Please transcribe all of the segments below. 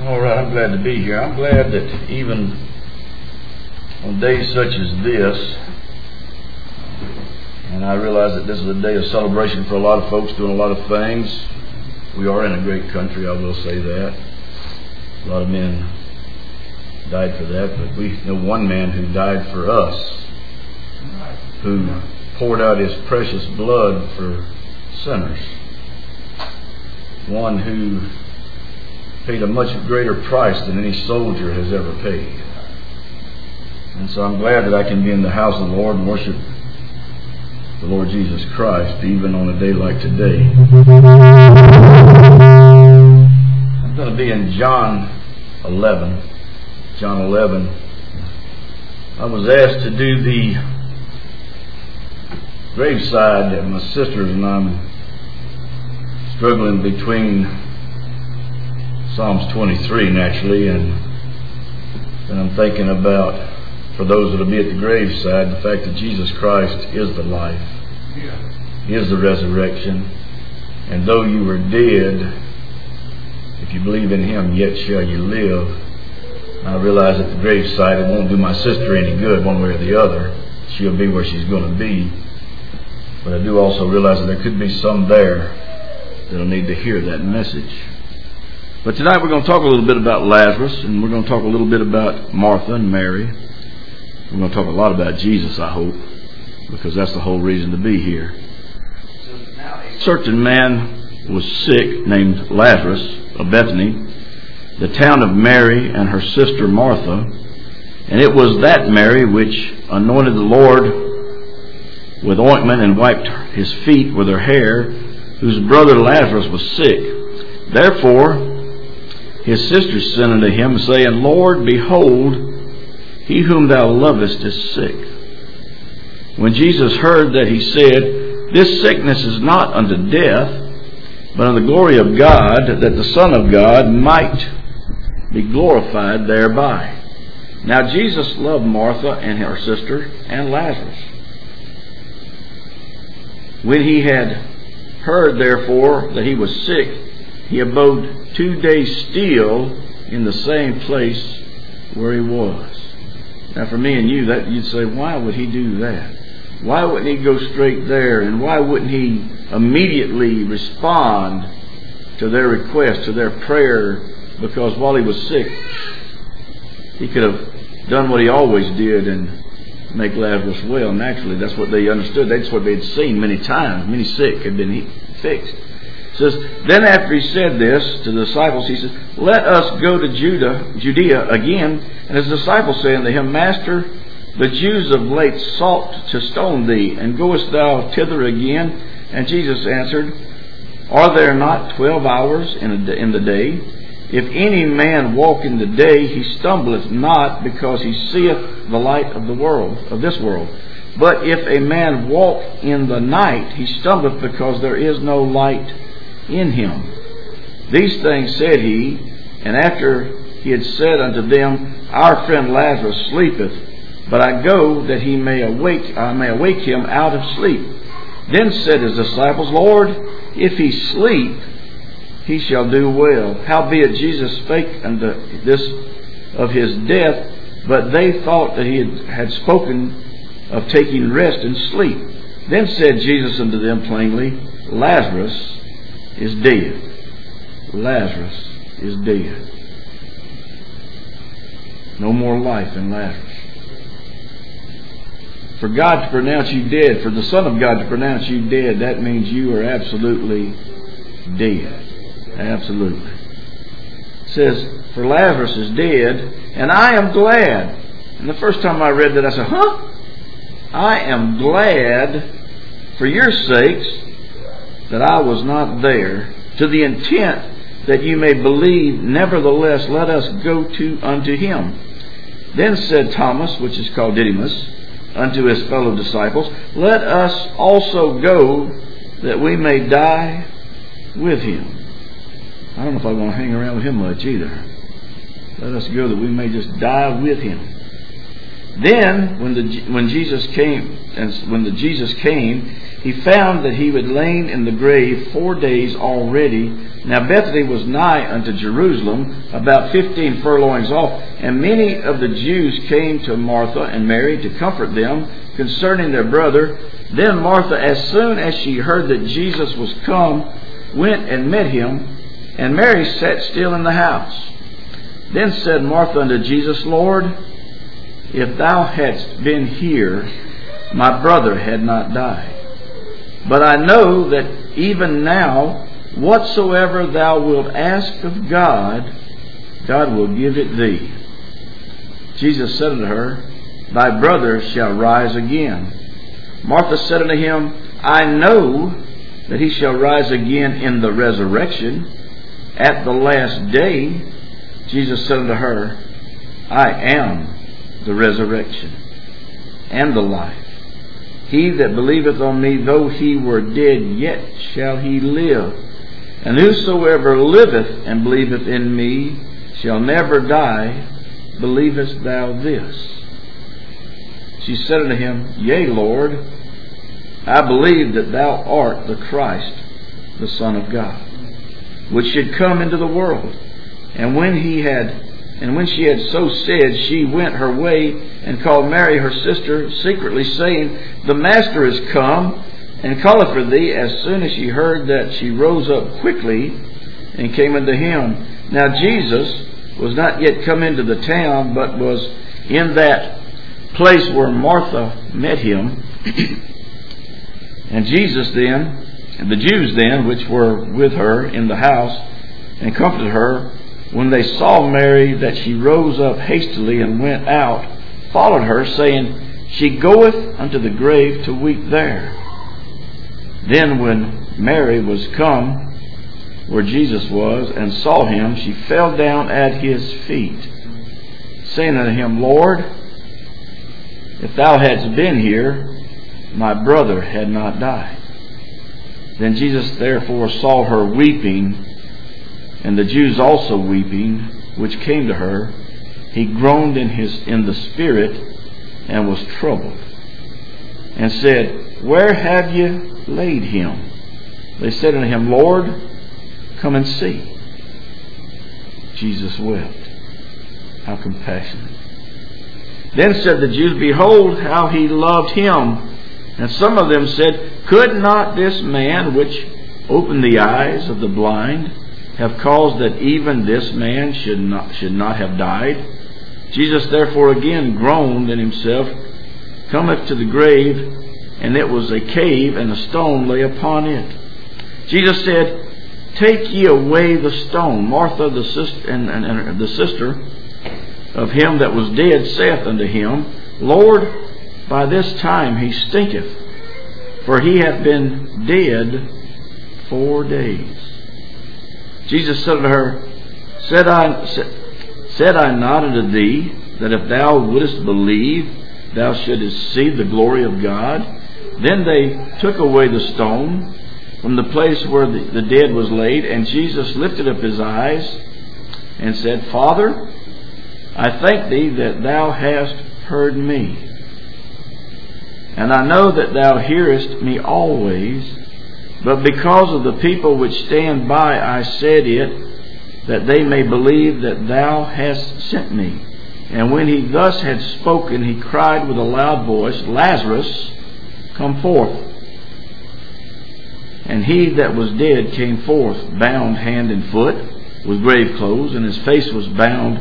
All right, I'm glad to be here. I'm glad that even on days such as this, and I realize that this is a day of celebration for a lot of folks doing a lot of things. We are in a great country, I will say that. A lot of men died for that, but we know one man who died for us, who poured out his precious blood for sinners. One who paid a much greater price than any soldier has ever paid. And so I'm glad that I can be in the house of the Lord and worship the Lord Jesus Christ, even on a day like today. I'm going to be in John 11. John 11. I was asked to do the graveside that my sisters and I'm struggling between Psalms 23, naturally, and I'm thinking about, for those that will be at the graveside, the fact that Jesus Christ is the life, is the resurrection, and though you were dead, if you believe in Him, yet shall you live. I realize at the graveside it won't do my sister any good one way or the other. She'll be where she's going to be. But I do also realize that there could be some there that'll need to hear that message. But tonight we're going to talk a little bit about Lazarus, and we're going to talk a little bit about Martha and Mary. We're going to talk a lot about Jesus, I hope, because that's the whole reason to be here. A certain man was sick named Lazarus of Bethany, the town of Mary and her sister Martha. And it was that Mary which anointed the Lord with ointment and wiped His feet with her hair, whose brother Lazarus was sick. Therefore His sisters sent unto Him, saying, Lord, behold, he whom thou lovest is sick. When Jesus heard that, He said, This sickness is not unto death, but unto the glory of God, that the Son of God might be glorified thereby. Now Jesus loved Martha and her sister and Lazarus. When He had heard, therefore, that he was sick, He abode 2 days still in the same place where He was. Now for me and you, that you'd say, why would He do that? Why wouldn't He go straight there? And why wouldn't He immediately respond to their request, to their prayer? Because while He was sick, He could have done what He always did and make Lazarus well. Naturally, that's what they understood. That's what they had seen many times. Many sick had been fixed. It says, then after He said this to the disciples, He says, Let us go to Judea again. And His disciples say unto Him, Master, the Jews of late sought to stone Thee, and goest Thou thither again? And Jesus answered, Are there not 12 hours in the day? If any man walk in the day, he stumbleth not, because he seeth the light of the world, of this world. But if a man walk in the night, he stumbleth, because there is no light in him. These things said He, and after He had said unto them, Our friend Lazarus sleepeth, but I go that I may awake him out of sleep. Then said His disciples, Lord, if he sleep, he shall do well. Howbeit Jesus spake unto this of his death, but they thought that He had spoken of taking rest and sleep. Then said Jesus unto them plainly, Lazarus is dead. Lazarus is dead. No more life in Lazarus. For God to pronounce you dead, for the Son of God to pronounce you dead, that means you are absolutely dead. Absolutely. It says, for Lazarus is dead, and I am glad. And the first time I read that, I said, I am glad for your sakes that I was not there, to the intent that you may believe. Nevertheless, let us go unto Him. Then said Thomas, which is called Didymus, unto his fellow disciples, Let us also go, that we may die with Him. I don't know if I want to hang around with Him much either. Let us go that we may just die with Him. Then, when Jesus came, He found that He had lain in the grave 4 days already. Now Bethany was nigh unto Jerusalem, about 15 furlongs off, and many of the Jews came to Martha and Mary to comfort them concerning their brother. Then Martha, as soon as she heard that Jesus was come, went and met him, and Mary sat still in the house. Then said Martha unto Jesus, Lord, if thou hadst been here, my brother had not died. But I know that even now, whatsoever thou wilt ask of God, God will give it thee. Jesus said unto her, Thy brother shall rise again. Martha said unto him, I know that he shall rise again in the resurrection at the last day. Jesus said unto her, I am the resurrection and the life. He that believeth on me, though he were dead, yet shall he live. And whosoever liveth and believeth in me shall never die. Believest thou this? She said unto him, Yea, Lord, I believe that thou art the Christ, the Son of God, which should come into the world. And when she had so said, she went her way and called Mary her sister secretly, saying, The Master is come, and calleth for thee. As soon as she heard that, she rose up quickly and came unto him. Now Jesus was not yet come into the town, but was in that place where Martha met him. And Jesus then, and the Jews then, which were with her in the house, and comforted her, when they saw Mary, that she rose up hastily and went out, followed her, saying, She goeth unto the grave to weep there. Then when Mary was come where Jesus was, and saw him, she fell down at his feet, saying unto him, Lord, if thou hadst been here, my brother had not died. Then Jesus therefore saw her weeping, and the Jews also weeping, which came to her. He groaned in the spirit, and was troubled, and said, Where have ye laid him? They said unto him, Lord, come and see. Jesus wept. How compassionate. Then said the Jews, Behold, how he loved him. And some of them said, Could not this man which opened the eyes of the blind have caused that even this man should not have died? Jesus therefore again groaned in himself, cometh to the grave, and it was a cave, and a stone lay upon it. Jesus said, Take ye away the stone. Martha, the sister, and the sister of him that was dead, saith unto him, Lord, by this time he stinketh, for he hath been dead 4 days. Jesus said unto her, Said I not unto thee, that if thou wouldest believe, thou shouldest see the glory of God? Then they took away the stone from the place where the dead was laid, and Jesus lifted up his eyes and said, Father, I thank thee that thou hast heard me. And I know that thou hearest me always, but because of the people which stand by I said it, that they may believe that thou hast sent me. And when he thus had spoken, he cried with a loud voice, Lazarus, come forth. And he that was dead came forth, bound hand and foot, with grave clothes, and his face was bound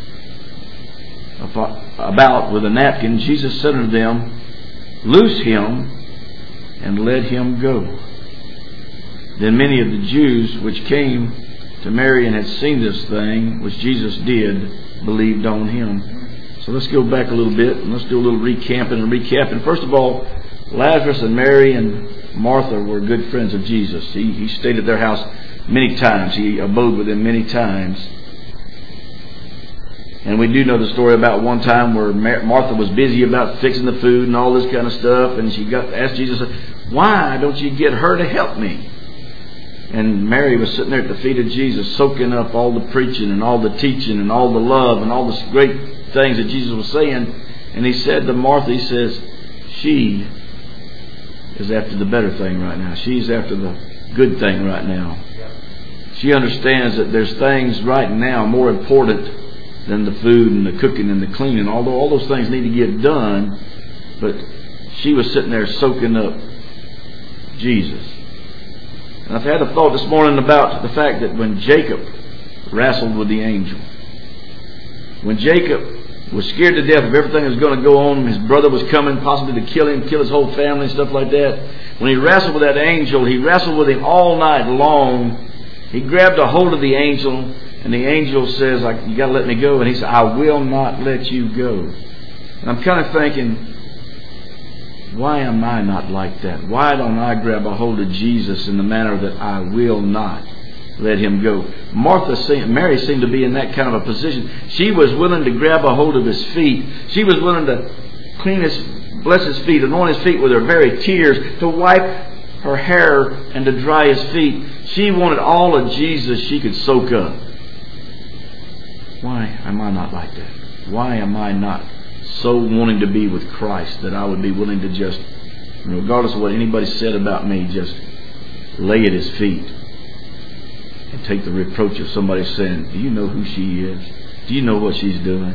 about with a napkin. Jesus said unto them, Loose him, and let him go. Then many of the Jews which came to Mary and had seen this thing which Jesus did, believed on him. So let's go back a little bit, and let's do a little recapping. First of all, Lazarus and Mary and Martha were good friends of Jesus. He stayed at their house many times. He abode with them many times. And we do know the story about one time where Martha was busy about fixing the food and all this kind of stuff, and she asked Jesus, Why don't you get her to help me? And Mary was sitting there at the feet of Jesus, soaking up all the preaching and all the teaching and all the love and all the great things that Jesus was saying. And he said to Martha, he says, she is after the better thing right now. She's after the good thing right now. She understands that there's things right now more important than the food and the cooking and the cleaning, although all those things need to get done. But she was sitting there soaking up Jesus. And I've had a thought this morning about the fact that when Jacob wrestled with the angel, when Jacob was scared to death of everything that was going to go on, his brother was coming possibly to kill him, kill his whole family and stuff like that. When he wrestled with that angel, he wrestled with him all night long. He grabbed a hold of the angel, and the angel says, you got to let me go. And he said, I will not let you go. And I'm kind of thinking, why am I not like that? Why don't I grab a hold of Jesus in the manner that I will not let him go? Mary seemed to be in that kind of a position. She was willing to grab a hold of his feet. She was willing to bless his feet, anoint his feet with her very tears, to wipe her hair and to dry his feet. She wanted all of Jesus she could soak up. Why am I not like that? Why am I not so wanting to be with Christ that I would be willing to just, regardless of what anybody said about me, just lay at his feet and take the reproach of somebody saying, do you know who she is? Do you know what she's doing?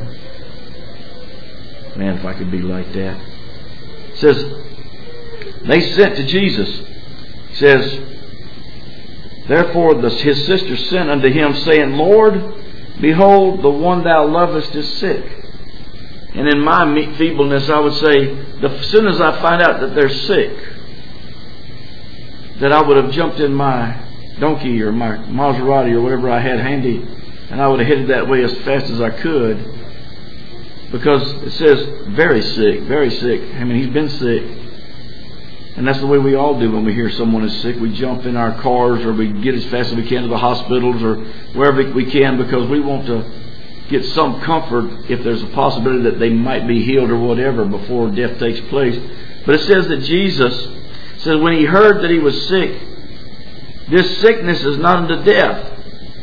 Man, if I could be like that. It says, they sent to Jesus. It says, therefore his sister sent unto him, saying, Lord, behold, the one thou lovest is sick. And in my feebleness, I would say, as soon as I find out that they're sick, that I would have jumped in my donkey or my Maserati or whatever I had handy, and I would have headed that way as fast as I could. Because it says, very sick, very sick. I mean, he's been sick. And that's the way we all do when we hear someone is sick. We jump in our cars, or we get as fast as we can to the hospitals or wherever we can, because we want to get some comfort if there's a possibility that they might be healed or whatever before death takes place. But it says that Jesus says when he heard that he was sick, this sickness is not unto death,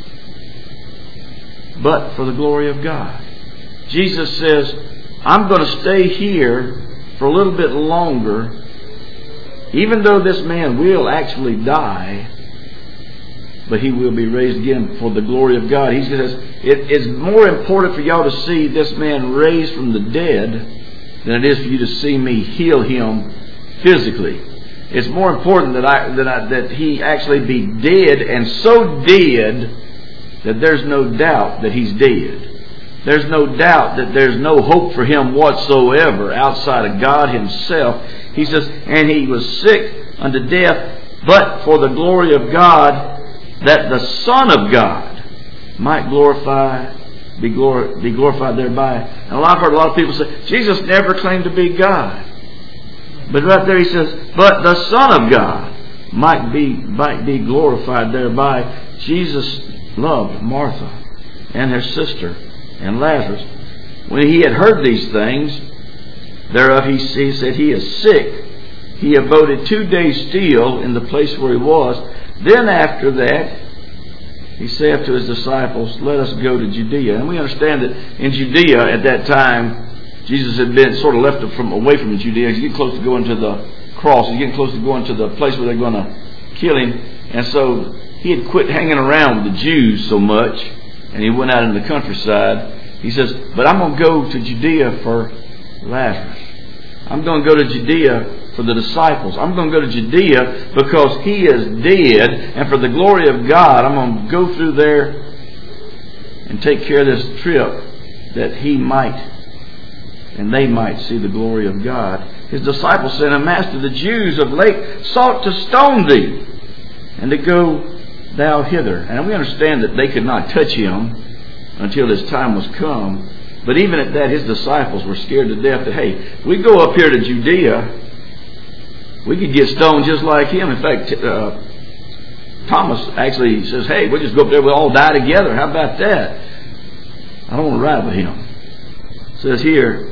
but for the glory of God. Jesus says, I'm going to stay here for a little bit longer, even though this man will actually die, but he will be raised again for the glory of God. He says, it is more important for y'all to see this man raised from the dead than it is for you to see me heal him physically. It's more important that he actually be dead, and so dead that there's no doubt that he's dead. There's no doubt that there's no hope for him whatsoever outside of God himself. He says, and he was sick unto death, but for the glory of God, that the Son of God might be glorified thereby. And I've heard a lot of people say, Jesus never claimed to be God. But right there he says, but the Son of God might be glorified thereby. Jesus loved Martha and her sister and Lazarus. When he had heard these things, thereof he said, he is sick. He abode 2 days still in the place where he was. Then after that, he saith to his disciples, let us go to Judea. And we understand that in Judea at that time, Jesus had been sort of left away from Judea. He's getting close to going to the cross. He's getting close to going to the place where they're going to kill him. And so he had quit hanging around with the Jews so much, and he went out into the countryside. He says, but I'm going to go to Judea for Lazarus. I'm going to go to Judea for the disciples. I'm going to go to Judea because he is dead, and for the glory of God, I'm going to go through there and take care of this trip that he might and they might see the glory of God. His disciples said, Master, the Jews of late sought to stone thee, and to go thou hither. And we understand that they could not touch him until his time was come. But even at that, his disciples were scared to death that, hey, we go up here to Judea, we could get stoned just like him. In fact, Thomas actually says, hey, we'll just go up there, we'll all die together. How about that? I don't want to ride with him. It says here,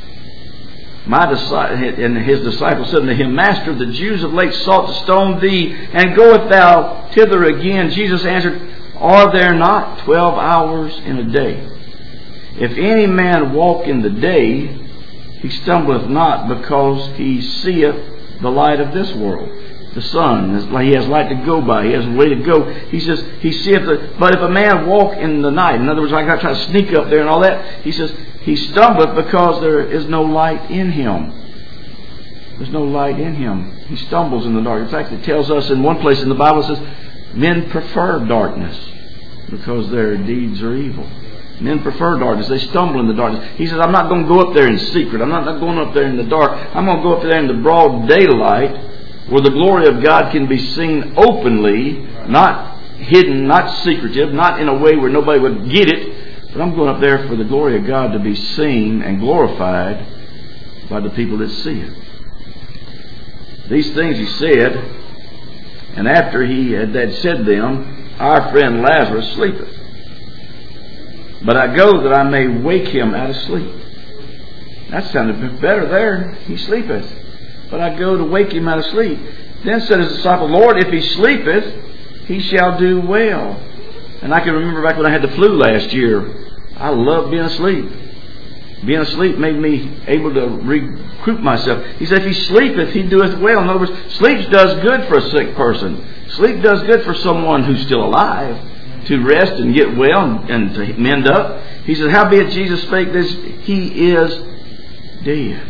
and his disciples said unto him, Master, the Jews of late sought to stone thee, and goest thou thither again? Jesus answered, Are there not 12 hours in a day? If any man walk in the day, he stumbleth not, because he seeth the light of this world. the sun. He has light to go by. He has a way to go. He says, but if a man walk in the night, in other words, I got to try to sneak up there and all that, he says, he stumbleth because there is no light in him. There's no light in him. He stumbles in the dark. In fact, it tells us in one place in the Bible, it says, men prefer darkness because their deeds are evil. Men prefer darkness. They stumble in the darkness. He says, I'm not going to go up there in secret. I'm not going up there in the dark. I'm going to go up there in the broad daylight where the glory of God can be seen openly, not hidden, not secretive, not in a way where nobody would get it. But I'm going up there for the glory of God to be seen and glorified by the people that see it. These things he said, and after he had said them, our friend Lazarus sleepeth. But I go that I may wake him out of sleep. That sounded better there. He sleepeth. But I go to wake him out of sleep. Then said his disciple, Lord, if he sleepeth, he shall do well. And I can remember back when I had the flu last year, I loved being asleep. Being asleep made me able to recruit myself. He said, if he sleepeth, he doeth well. In other words, sleep does good for a sick person. Sleep does good for someone who's still alive, to rest and get well and to mend up. He said, howbeit Jesus spake this, he is dead.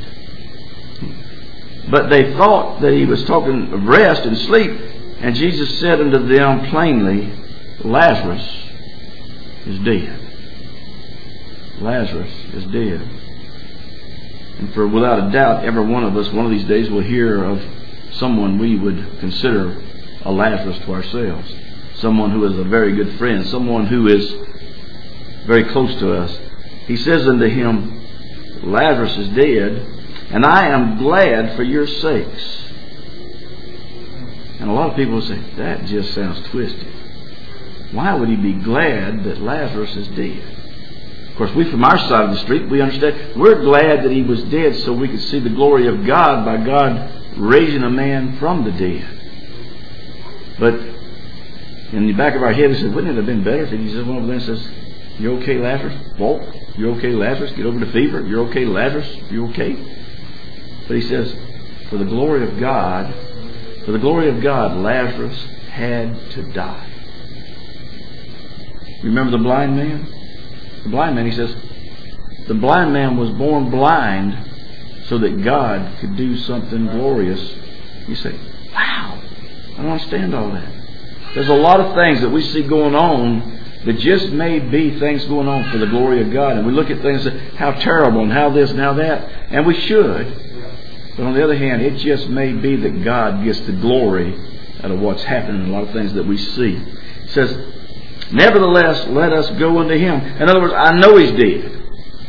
But they thought that he was talking of rest and sleep. And Jesus said unto them plainly, Lazarus is dead. Lazarus is dead. And for without a doubt, every one of us, one of these days, will hear of someone we would consider a Lazarus to ourselves. Someone who is a very good friend. Someone who is very close to us. He says unto him, Lazarus is dead, and I am glad for your sakes. And a lot of people say, that just sounds twisted. Why would he be glad that Lazarus is dead? Of course, we from our side of the street, we understand. We're glad that he was dead so we could see the glory of God by God raising a man from the dead. But in the back of our head, we said, wouldn't it have been better if he just went over there and says, you okay, Lazarus? Walk. You okay, Lazarus? Get over the fever. You're okay, Lazarus? You okay? But he says, for the glory of God, Lazarus had to die. Remember the blind man? The blind man, he says, the blind man was born blind so that God could do something glorious. You say, wow, I don't understand all that. There's a lot of things that we see going on that just may be things going on for the glory of God. And we look at things and say, how terrible and how this and how that. And we should. But on the other hand, it just may be that God gets the glory out of what's happening in a lot of things that we see. It says, nevertheless, let us go unto him. In other words, I know he's dead.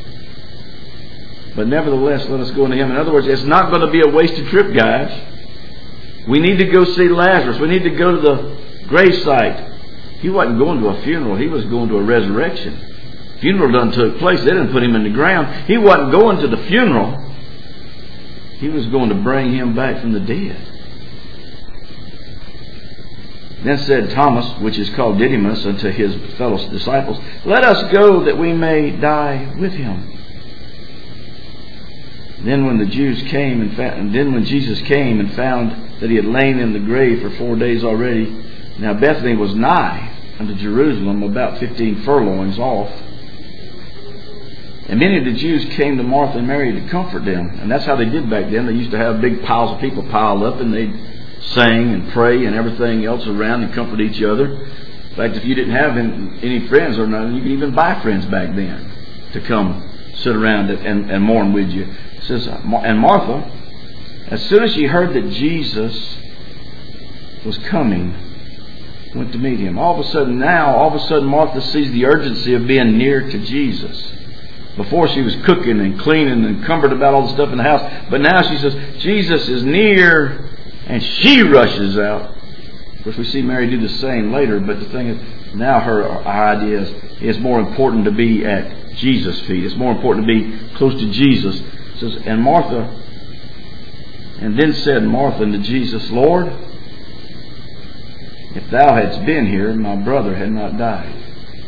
But nevertheless, let us go unto him. In other words, it's not going to be a wasted trip, guys. We need to go see Lazarus. We need to go to the gravesite. He wasn't going to a funeral. He was going to a resurrection. Funeral done took place. They didn't put him in the ground. He wasn't going to the funeral. He was going to bring him back from the dead. Then said Thomas, which is called Didymus, unto his fellow disciples, let us go that we may die with him. Then when Jesus came and found that he had lain in the grave for 4 days already, now Bethany was nigh unto Jerusalem, about 15 furlongs off. And many of the Jews came to Martha and Mary to comfort them. And that's how they did back then. They used to have big piles of people piled up, and they'd sing and pray and everything else around and comfort each other. In fact, if you didn't have any friends or nothing, you could even buy friends back then to come sit around and mourn with you. It says, and Martha, as soon as she heard that Jesus was coming, went to meet him. All of a sudden Martha sees the urgency of being near to Jesus. Before she was cooking and cleaning and cumbered about all the stuff in the house. But now she says, Jesus is near, and she rushes out. Of course, we see Mary do the same later, but the thing is, now her idea is it's more important to be at Jesus' feet. It's more important to be close to Jesus. It says, and then said Martha unto Jesus, Lord, if thou hadst been here, my brother had not died.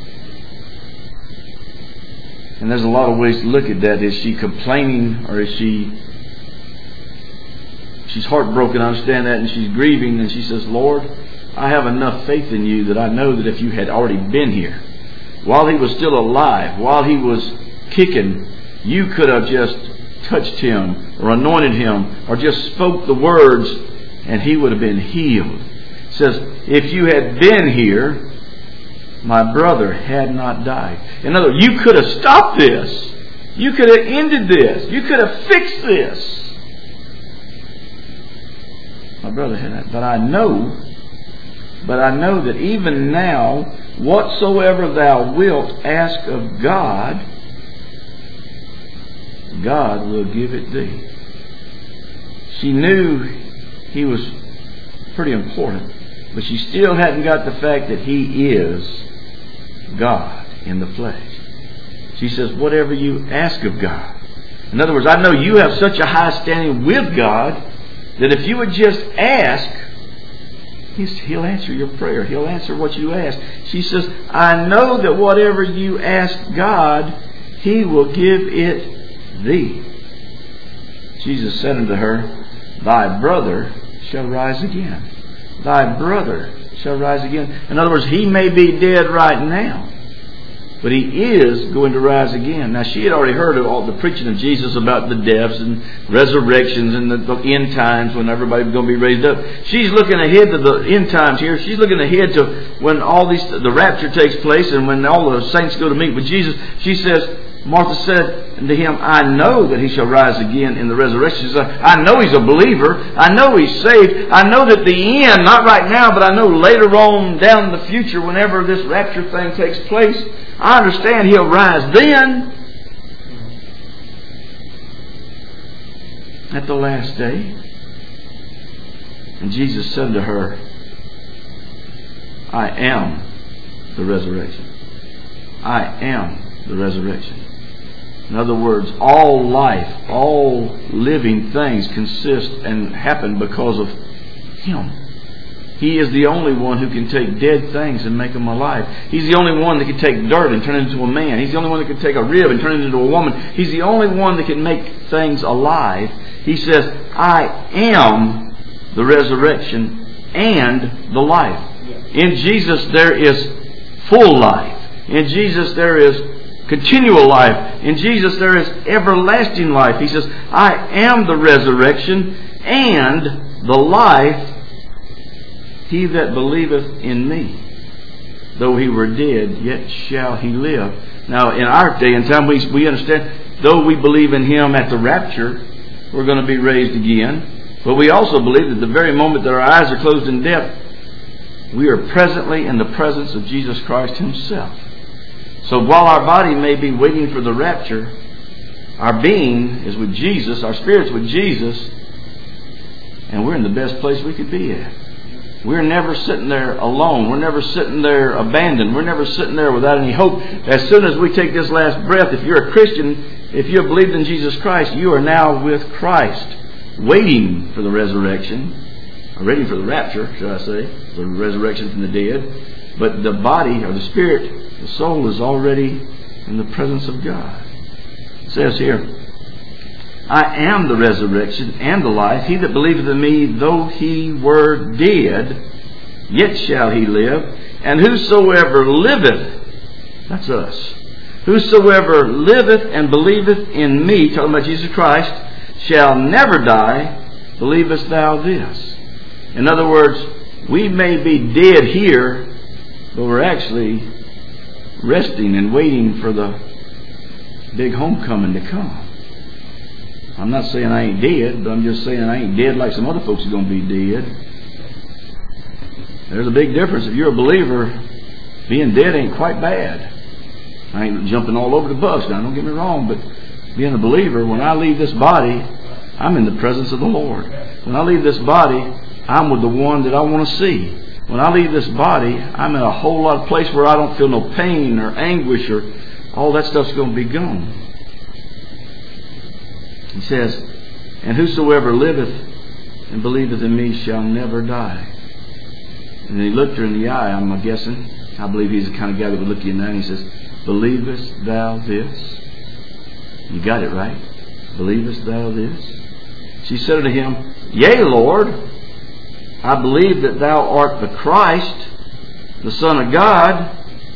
And there's a lot of ways to look at that. Is she complaining, or is she she's heartbroken, I understand that, and she's grieving, and she says, Lord, I have enough faith in you that I know that if you had already been here, while he was still alive, while he was kicking, you could have just touched him or anointed him or just spoke the words and he would have been healed. It says, if you had been here, my brother had not died. In other words, you could have stopped this. You could have ended this. You could have fixed this. My brother had not. But I know that even now, whatsoever thou wilt ask of God, God will give it thee. She knew he was pretty important, but she still hadn't got the fact that he is God in the flesh. She says, whatever you ask of God. In other words, I know you have such a high standing with God that if you would just ask, He'll answer your prayer. He'll answer what you ask. She says, I know that whatever you ask God, He will give it thee. Jesus said unto her, thy brother shall rise again. Thy brother shall rise again. In other words, he may be dead right now, but he is going to rise again. Now, she had already heard of all the preaching of Jesus about the deaths and resurrections and the end times when everybody's going to be raised up. She's looking ahead to the end times here. She's looking ahead to when all the rapture takes place and when all the saints go to meet with Jesus. She says, Martha said unto him, I know that he shall rise again in the resurrection. She said, I know he's a believer. I know he's saved. I know that the end, not right now, but I know later on down in the future, whenever this rapture thing takes place, I understand he'll rise then. At the last day. And Jesus said to her, I am the resurrection. I am the resurrection. In other words, all life, all living things consist and happen because of Him. He is the only one who can take dead things and make them alive. He's the only one that can take dirt and turn it into a man. He's the only one that can take a rib and turn it into a woman. He's the only one that can make things alive. He says, I am the resurrection and the life. In Jesus there is full life. In Jesus there is continual life. In Jesus there is everlasting life. He says, I am the resurrection and the life. He that believeth in me, though he were dead, yet shall he live. Now, in our day and time, we understand, though we believe in Him at the rapture, we're going to be raised again. But we also believe that the very moment that our eyes are closed in death, we are presently in the presence of Jesus Christ Himself. So while our body may be waiting for the rapture, our being is with Jesus, our spirit's with Jesus, and we're in the best place we could be at. We're never sitting there alone. We're never sitting there abandoned. We're never sitting there without any hope. As soon as we take this last breath, if you're a Christian, if you have believed in Jesus Christ, you are now with Christ, waiting for the resurrection, or waiting for the rapture, should I say, the resurrection from the dead. But the body, or the spirit, the soul is already in the presence of God. It says here, I am the resurrection and the life. He that believeth in me, though he were dead, yet shall he live. And whosoever liveth, that's us, whosoever liveth and believeth in me, talking about Jesus Christ, shall never die. Believest thou this? In other words, we may be dead here, but we're actually resting and waiting for the big homecoming to come. I'm not saying I ain't dead, but I'm just saying I ain't dead like some other folks are going to be dead. There's a big difference. If you're a believer, being dead ain't quite bad. I ain't jumping all over the bus now, don't get me wrong, but being a believer, when I leave this body, I'm in the presence of the Lord. When I leave this body, I'm with the one that I want to see. When I leave this body, I'm in a whole lot of place where I don't feel no pain or anguish or all that stuff's going to be gone. He says, and whosoever liveth and believeth in me shall never die. And he looked her in the eye, I'm guessing. I believe he's the kind of guy that would look you in the eye and he says, believest thou this? You got it right. Believest thou this? She said unto him, Yea, Lord, I believe that thou art the Christ, the Son of God,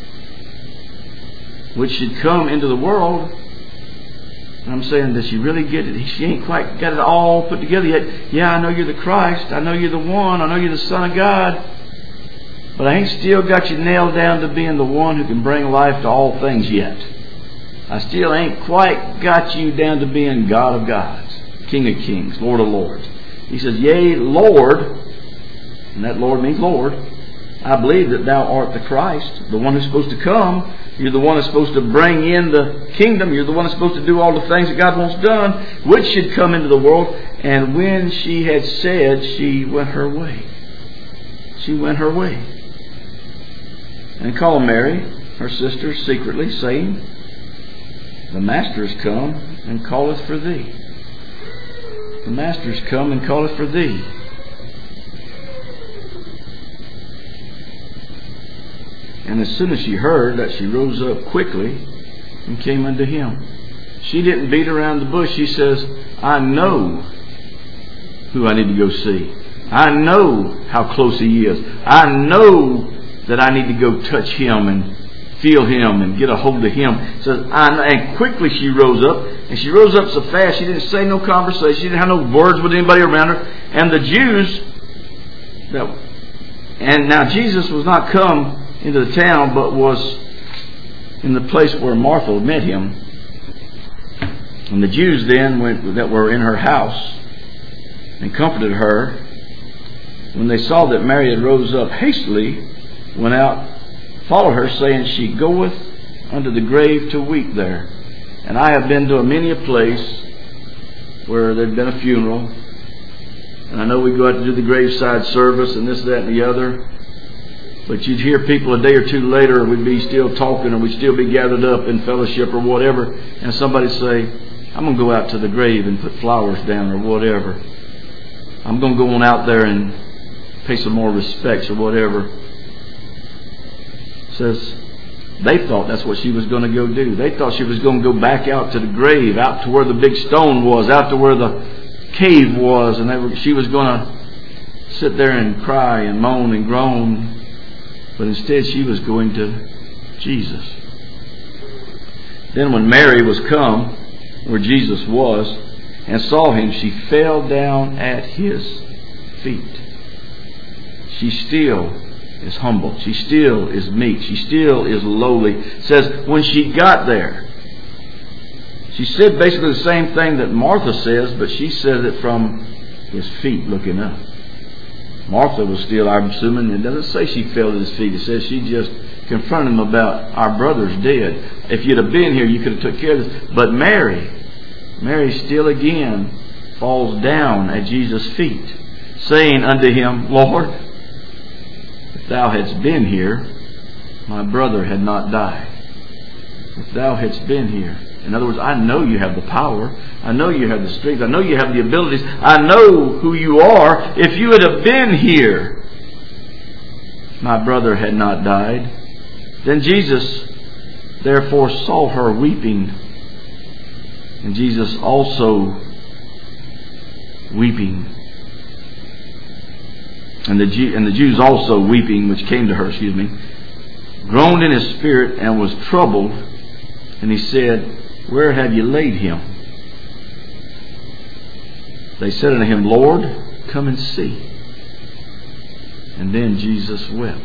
which should come into the world. I'm saying, does she really get it? She ain't quite got it all put together yet. Yeah, I know you're the Christ. I know you're the one. I know you're the Son of God. But I ain't still got you nailed down to being the one who can bring life to all things yet. I still ain't quite got you down to being God of gods, King of kings, Lord of lords. He says, yea, Lord, and that Lord means Lord, I believe that thou art the Christ, the one who's supposed to come. You're the one that's supposed to bring in the kingdom. You're the one that's supposed to do all the things that God wants done, which should come into the world. And when she had said, she went her way. She went her way. And called Mary, her sister, secretly, saying, the Master is come and calleth for thee. The Master is come and calleth for thee. And as soon as she heard that, she rose up quickly and came unto him. She didn't beat around the bush. She says, I know who I need to go see. I know how close he is. I know that I need to go touch him and feel him and get a hold of him. So, and quickly she rose up. And she rose up so fast she didn't say no conversation. She didn't have no words with anybody around her. And the Jews, and now Jesus was not come into the town, but was in the place where Martha met him. And the Jews then that were in her house and comforted her, when they saw that Mary had rose up hastily, went out, followed her, saying, she goeth unto the grave to weep there. And I have been to many a place where there'd been a funeral, and I know we go out to do the graveside service and this, that, and the other. But you'd hear people a day or two later, we'd be still talking, or we'd still be gathered up in fellowship or whatever, and somebody say, I'm going to go out to the grave and put flowers down or whatever. I'm going to go on out there and pay some more respects or whatever. Says, they thought that's what she was going to go do. They thought she was going to go back out to the grave, out to where the big stone was, out to where the cave was, and she was going to sit there and cry and moan and groan. But instead she was going to Jesus. Then when Mary was come where Jesus was and saw him, she fell down at his feet. She still is humble. She still is meek. She still is lowly. It says when she got there, she said basically the same thing that Martha says, but she said it from his feet looking up. Martha was still, I'm assuming, it doesn't say she fell at his feet. It says she just confronted him about, our brother's dead. If you'd have been here, you could have took care of this. But Mary still again falls down at Jesus' feet, saying unto him, Lord, if thou hadst been here, my brother had not died. If thou hadst been here. In other words, I know you have the power. I know you have the strength. I know you have the abilities. I know who you are. If you had have been here, my brother had not died. Then Jesus therefore saw her weeping. And Jesus also weeping. And the Jews also weeping, which came to her, groaned in his spirit and was troubled. And he said, where have you laid him? They said unto him, Lord, come and see. And then Jesus wept.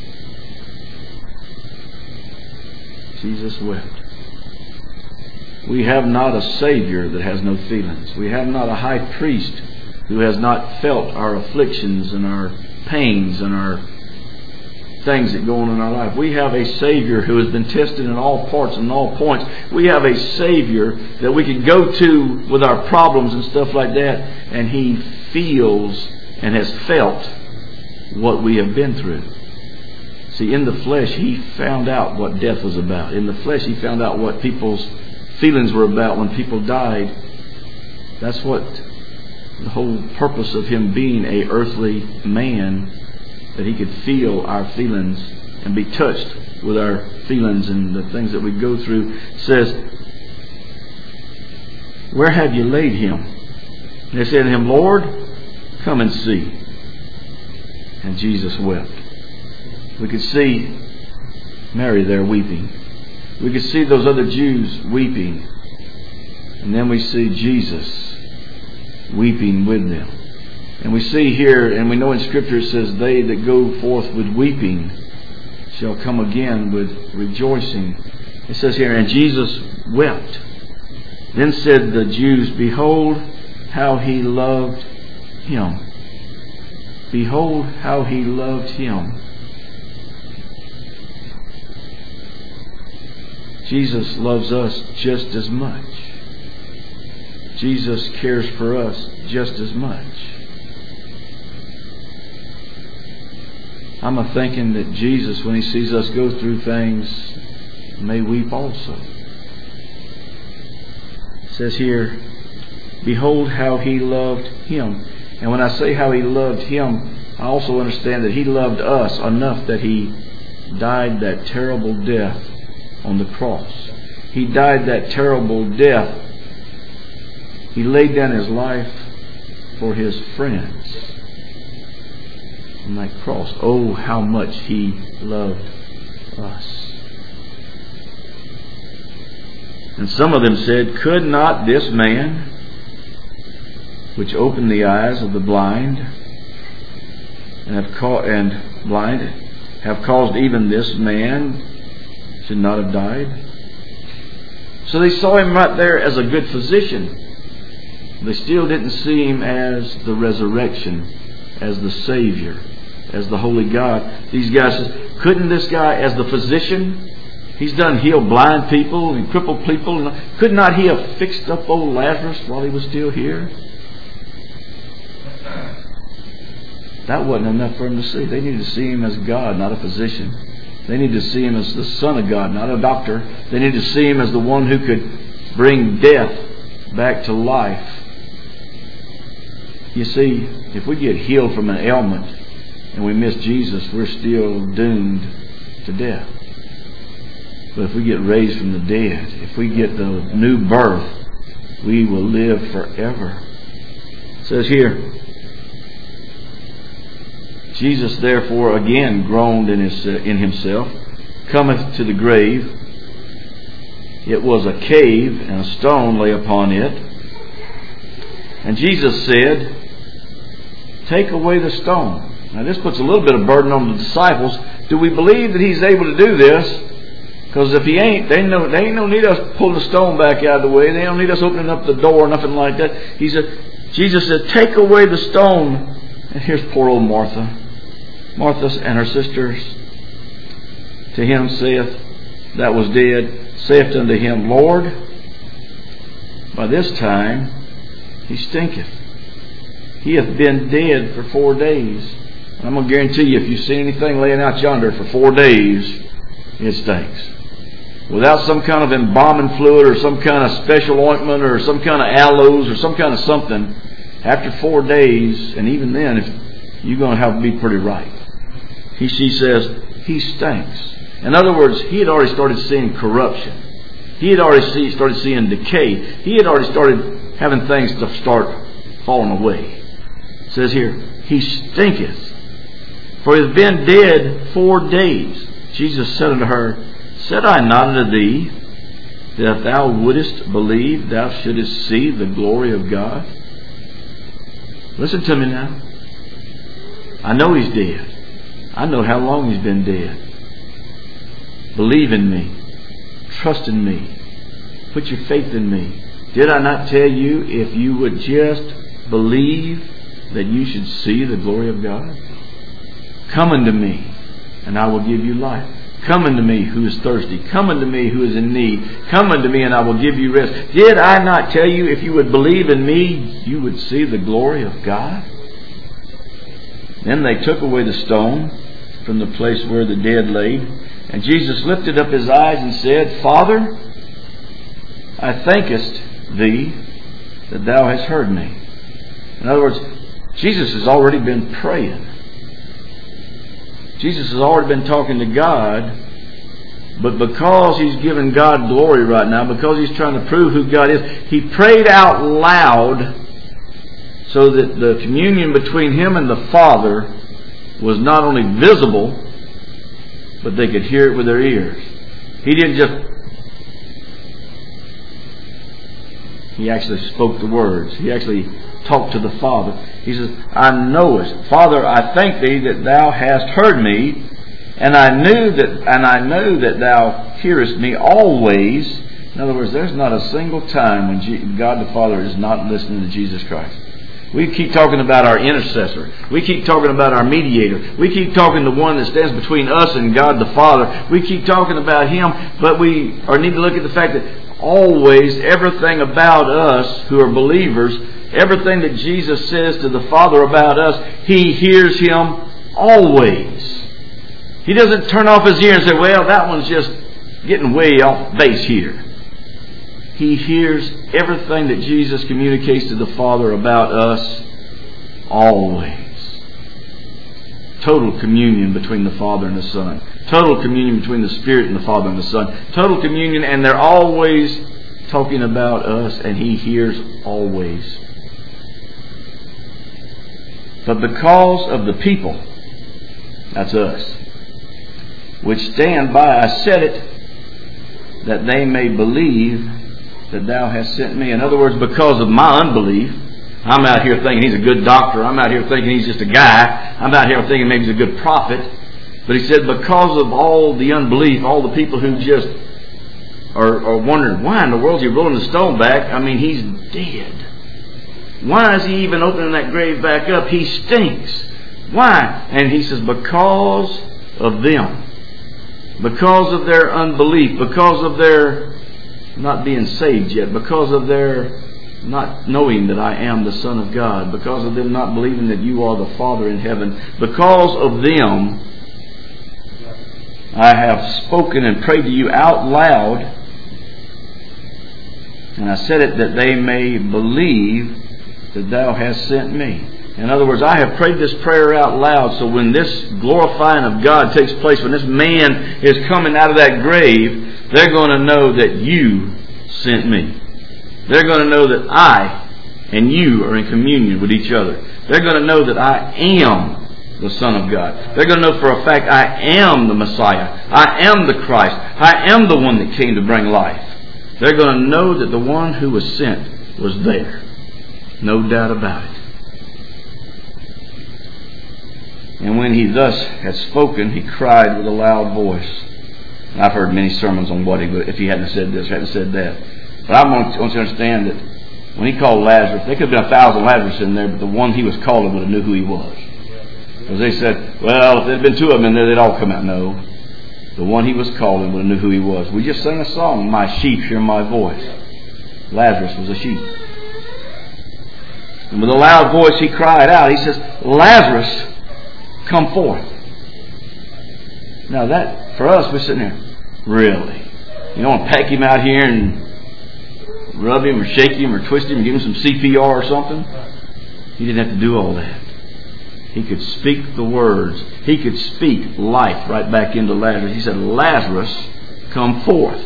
Jesus wept. We have not a Savior that has no feelings. We have not a high priest who has not felt our afflictions and our pains and our things that go on in our life. We have a Savior who has been tested in all parts and all points. We have a Savior that we can go to with our problems and stuff like that, and He feels and has felt what we have been through. See, in the flesh, He found out what death was about. In the flesh, He found out what people's feelings were about when people died. That's what the whole purpose of Him being a earthly man, that He could feel our feelings and be touched with our feelings and the things that we go through. Says, where have you laid him? And they said to him, Lord, Come and see. And Jesus wept. We could see Mary there weeping. We could see those other Jews weeping. And then we see Jesus weeping with them. And we see here, and we know in Scripture it says, they that go forth with weeping shall come again with rejoicing. It says here, and Jesus wept. Then said the Jews, behold how he loved him. Behold how he loved him. Jesus loves us just as much. Jesus cares for us just as much. I'm a-thinking that Jesus, when He sees us go through things, may weep also. It says here, behold how He loved him. And when I say how He loved him, I also understand that He loved us enough that He died that terrible death on the cross. He died that terrible death. He laid down His life for His friends on that cross. Oh, how much He loved us. And some of them said, could not this man, which opened the eyes of the blind and have caused even this man should not have died? So they saw Him right there as a good physician. They still didn't see Him as the resurrection, as the Savior, as the Holy God. These guys said, couldn't this guy, as the physician, He's done healed blind people and crippled people, could not He have fixed up old Lazarus while he was still here? That wasn't enough for them to see. They needed to see Him as God, not a physician. They needed to see Him as the Son of God, not a doctor. They needed to see Him as the one who could bring death back to life. You see, if we get healed from an ailment and we miss Jesus, we're still doomed to death. But if we get raised from the dead, if we get the new birth, we will live forever. It says here, Jesus therefore again groaned in himself, cometh to the grave. It was a cave, and a stone lay upon it. And Jesus said, take away the stone. Now this puts a little bit of burden on the disciples. Do we believe that He's able to do this? Because if He ain't, they ain't no need us pulling the stone back out of the way. They don't need us opening up the door or nothing like that. Jesus said, take away the stone. And here's poor old Martha. Martha and her sisters. To him saith, that was dead, saith unto him, Lord, by this time he stinketh. He hath been dead for 4 days. And I'm going to guarantee you, if you see anything laying out yonder for 4 days, it stinks. Without some kind of embalming fluid or some kind of special ointment or some kind of aloes or some kind of something, after 4 days, and even then, if you're going to have to be pretty right. She says, he stinks. In other words, he had already started seeing corruption. He had already started seeing decay. He had already started having things to start falling away. It says here, he stinketh, for he hath been dead 4 days. Jesus said unto her, said I not unto thee, that if thou wouldest believe, thou shouldest see the glory of God? Listen to me now. I know he's dead. I know how long he's been dead. Believe in me. Trust in me. Put your faith in me. Did I not tell you, if you would just believe, that you should see the glory of God? Come unto me, and I will give you life. Come unto me who is thirsty. Come unto me who is in need. Come unto me, and I will give you rest. Did I not tell you, if you would believe in me, you would see the glory of God? Then they took away the stone from the place where the dead lay. And Jesus lifted up his eyes and said, Father, I thankest thee that thou hast heard me. In other words, Jesus has already been praying. Jesus has already been talking to God. But because he's giving God glory right now, because he's trying to prove who God is, he prayed out loud so that the communion between Him and the Father was not only visible, but they could hear it with their ears. He didn't just... He actually spoke the words. He actually talked to the Father. He says, I know it. Father, I thank Thee that Thou hast heard me, and I know that Thou hearest me always. In other words, there's not a single time when God the Father is not listening to Jesus Christ. We keep talking about our intercessor. We keep talking about our mediator. We keep talking the one that stands between us and God the Father. We keep talking about Him, but we need to look at the fact that always everything about us who are believers, everything that Jesus says to the Father about us, He hears Him always. He doesn't turn off His ear and say, well, that one's just getting way off base here. He hears everything that Jesus communicates to the Father about us always. Total communion between the Father and the Son. Total communion between the Spirit and the Father and the Son. Total communion, and they're always talking about us, and He hears always. But because of the people, that's us, which stand by, I said it, that they may believe that Thou hast sent me. In other words, because of my unbelief, I'm out here thinking he's a good doctor. I'm out here thinking he's just a guy. I'm out here thinking maybe he's a good prophet. But he said, because of all the unbelief, all the people who just are wondering, why in the world is he rolling the stone back? I mean, he's dead. Why is he even opening that grave back up? He stinks. Why? And he says, because of them. Because of their unbelief. Because of their not being saved yet. Because of their not knowing that I am the Son of God. Because of them not believing that you are the Father in heaven. Because of them, I have spoken and prayed to you out loud. And I said it that they may believe that Thou hast sent me. In other words, I have prayed this prayer out loud, so when this glorifying of God takes place, when this man is coming out of that grave, they're going to know that you sent me. They're going to know that I and you are in communion with each other. They're going to know that I am the Son of God. They're going to know for a fact I am the Messiah. I am the Christ. I am the one that came to bring life. They're going to know that the one who was sent was there. No doubt about it. And when he thus had spoken, he cried with a loud voice. And I've heard many sermons on what he would, if he hadn't said this, hadn't said that. But I want you to understand that when he called Lazarus, there could have been 1,000 Lazarus in there, but the one he was calling would have knew who he was. Because they said, well, if there had been two of them in there, they'd all come out. No. The one he was calling would have knew who he was. We just sang a song, My Sheep Hear My Voice. Lazarus was a sheep. And with a loud voice he cried out. He says, Lazarus, come forth. Now that, for us, we're sitting there, really? You don't want to pack him out here and rub him or shake him or twist him and give him some CPR or something? He didn't have to do all that. He could speak the words. He could speak life right back into Lazarus. He said, Lazarus, come forth.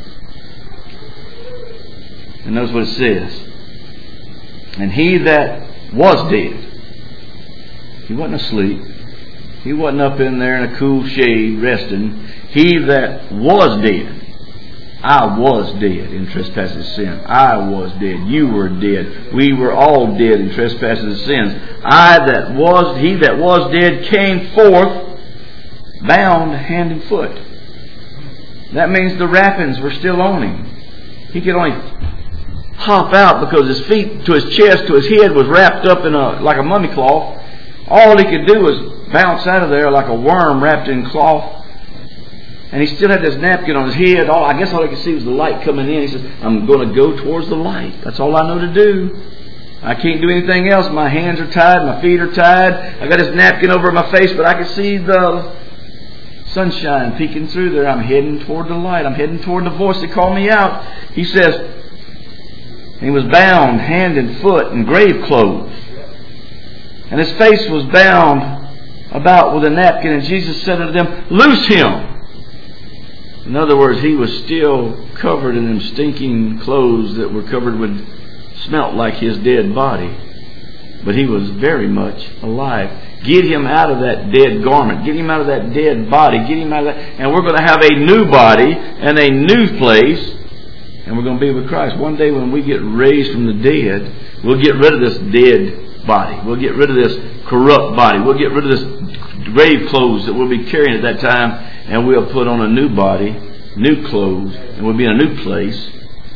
And notice what it says. And he that was dead, he wasn't asleep. He wasn't up in there in a cool shade resting. He that was dead. I was dead in trespasses and sin. I was dead. You were dead. We were all dead in trespasses and sins. He that was dead came forth, bound hand and foot. That means the wrappings were still on him. He could only hop out because his feet to his chest to his head was wrapped up in like a mummy cloth. All he could do was bounce out of there like a worm wrapped in cloth. And he still had this napkin on his head. I guess all he could see was the light coming in. He says, I'm going to go towards the light. That's all I know to do. I can't do anything else. My hands are tied. My feet are tied. I got this napkin over my face, but I can see the sunshine peeking through there. I'm heading toward the light. I'm heading toward the voice that called me out. He says, he was bound hand and foot in grave clothes. And his face was bound about with a napkin. And Jesus said unto them, Loose him. In other words, he was still covered in them stinking clothes that were covered with, smelt like his dead body. but he was very much alive. Get him out of that dead garment. Get him out of that dead body. Get him out of that. And we're going to have a new body and a new place. And we're going to be with Christ. One day when we get raised from the dead, we'll get rid of this dead body. We'll get rid of this corrupt body. We'll get rid of this grave clothes that we'll be carrying at that time. And we'll put on a new body, new clothes, and we'll be in a new place.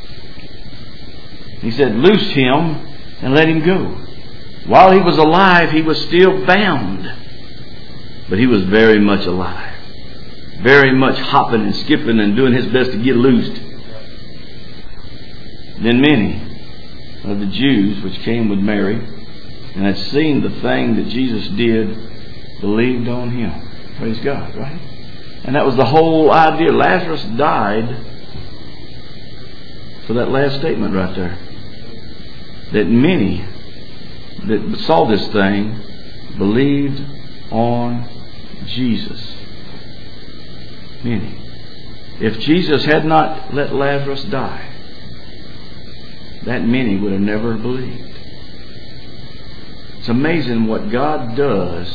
He said, loose him and let him go. While he was alive, he was still bound. But he was very much alive. Very much hopping and skipping and doing his best to get loosed. Then many of the Jews which came with Mary and had seen the thing that Jesus did believed on him. Praise God, right? And that was the whole idea. Lazarus died for that last statement right there. That many that saw this thing believed on Jesus. Many. If Jesus had not let Lazarus die, that many would have never believed. It's amazing what God does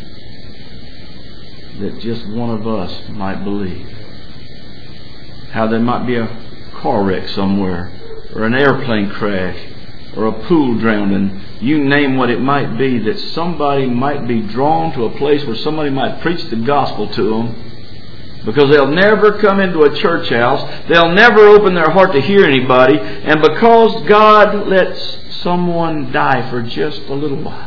that just one of us might believe. How there might be a car wreck somewhere, or an airplane crash, or a pool drowning. You name what it might be, that somebody might be drawn to a place where somebody might preach the gospel to them. Because they'll never come into a church house. They'll never open their heart to hear anybody. And because God lets someone die for just a little while,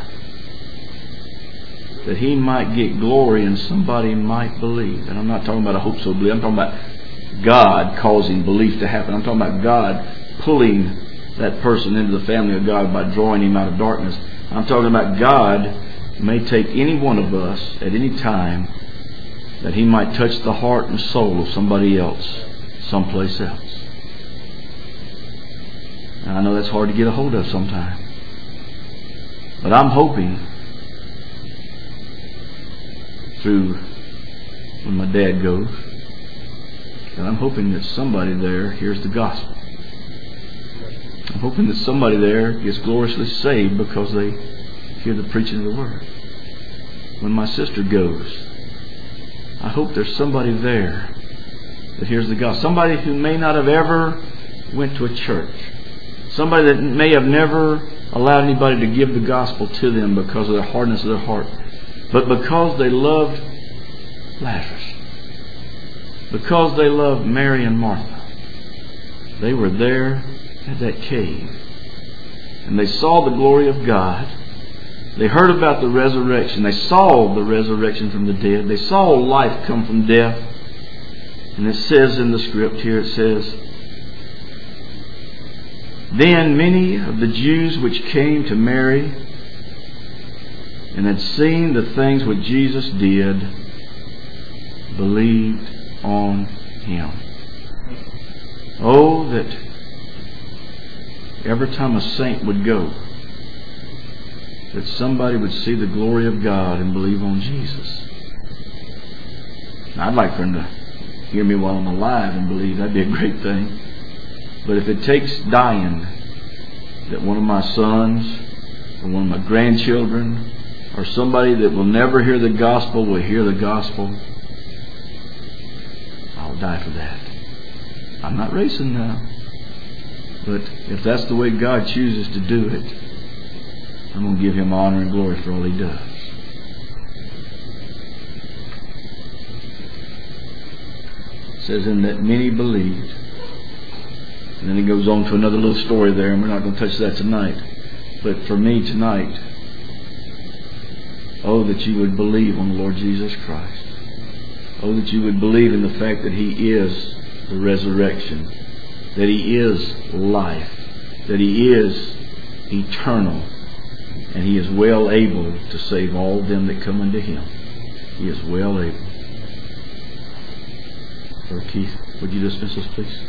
that He might get glory and somebody might believe. And I'm not talking about a hope so believe. I'm talking about God causing belief to happen. I'm talking about God pulling that person into the family of God by drawing him out of darkness. I'm talking about God may take any one of us at any time, that He might touch the heart and soul of somebody else, someplace else. And I know that's hard to get a hold of sometimes. But I'm hoping through when my dad goes, and I'm hoping that somebody there hears the gospel. I'm hoping that somebody there gets gloriously saved because they hear the preaching of the Word. When my sister goes, I hope there's somebody there that hears the gospel. Somebody who may not have ever went to a church. Somebody that may have never allowed anybody to give the gospel to them because of the hardness of their heart. But because they loved Lazarus. Because they loved Mary and Martha. They were there at that cave. And they saw the glory of God. They heard about the resurrection. They saw the resurrection from the dead. They saw life come from death. And it says in the script here, it says, then many of the Jews which came to Mary and had seen the things which Jesus did believed on Him. Oh, that every time a saint would go, that somebody would see the glory of God and believe on Jesus. Now, I'd like for them to hear me while I'm alive and believe. That'd be a great thing. But if it takes dying, that one of my sons or one of my grandchildren or somebody that will never hear the gospel will hear the gospel, I'll die for that. I'm not racing now. But if that's the way God chooses to do it, I'm going to give Him honor and glory for all He does. It says, in that many believed. And then it goes on to another little story there, and we're not going to touch that tonight. But for me tonight, oh, that you would believe on the Lord Jesus Christ. Oh, that you would believe in the fact that He is the resurrection, that He is life, that He is eternal, and He is well able to save all them that come unto Him. He is well able. Brother Keith, would you dismiss us, please?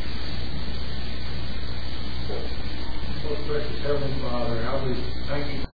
Most precious Heavenly Father, how we thank You